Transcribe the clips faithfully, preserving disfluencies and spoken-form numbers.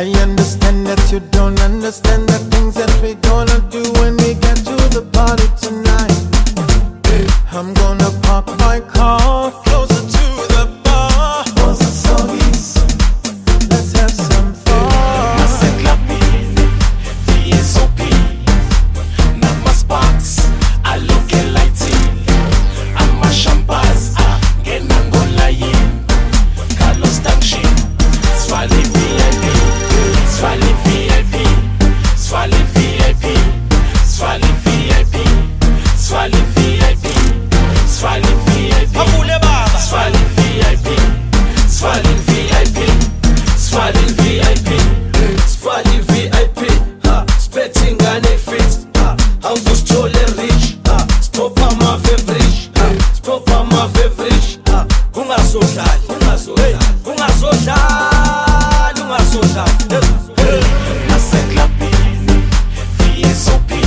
I understand that you don't understand the things that we gonna do when we get to the party tonight. I'm gonna park my car closer to the bar. For the songs, let's have some fun. Naseklapini, V S O P, namasparks, aloke lighting, amashampaz, ngenangolayini, Carlos Junction, Swali V I P, Swali V I P, Swali V I P, Swali V I P, Swali V I P, Swali V I P, Swali V I P, Swali V I P, Swali V I P, Swali V I P, ha, spetting and a fit, ha, house was stolen rich, ha, stop on my favorite, ha, stop on my favorite, ha, kunga social, kunga social, kunga social, kunga social, naseklapini, V S O P,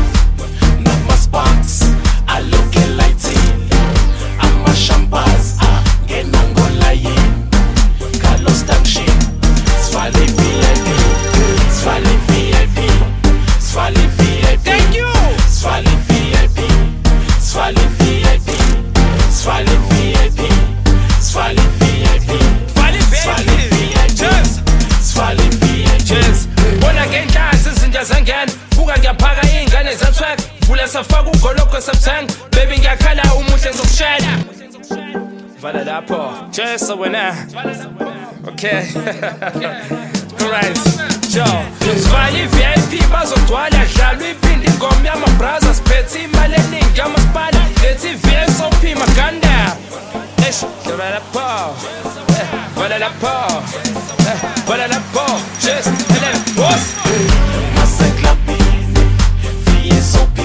namasparks, aloke lighting, amashampaz, ngenangolayini, Carlos Junction, Swali V I P, Swali V I P, Swali V I P, thank you, Swali V I P, Swali V I P, Swali V I P, Swali V I P, Swali V I P, cheers, Swali V I P, cheers. Bona ngenhlanzi izinja zangena, buka ngiyaphaka ingane zathweka, vula safaka ugoloko septang, baby ngiyakhala umuhle ngizokushela. Vala lapho, cheers wena. Okay. Alright. Joe. Swali V I P bazogcwala dlala iphindi ingoma yama brothers phethe imali eningi yamasipala lethi V S O P maganda. Eish, vala lapho. Vala lapho. Vala lapho. Cheers. Hello. Boss. Naseklapini, V S O P,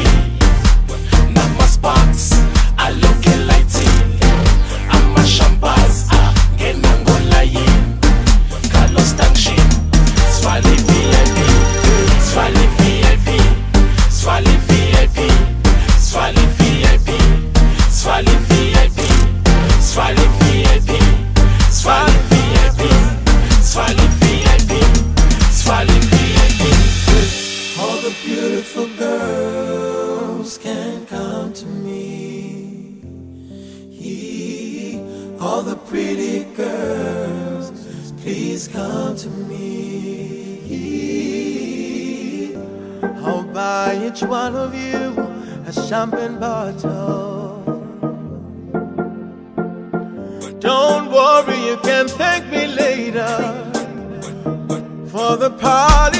namasparks, aloke lighting, amashampaz, ngenangolayini, Carlos Junction, Swali V I P, Swali V I P, Swali V I P, Swali V I P, Swali V I P, Swali V I P, Swali V I P, Swali V I P, Swali V I P. All the beautiful girls can come to me. All the pretty girls, please come to me. I'll buy each one of you a champagne bottle. Don't worry, you can thank me later for the party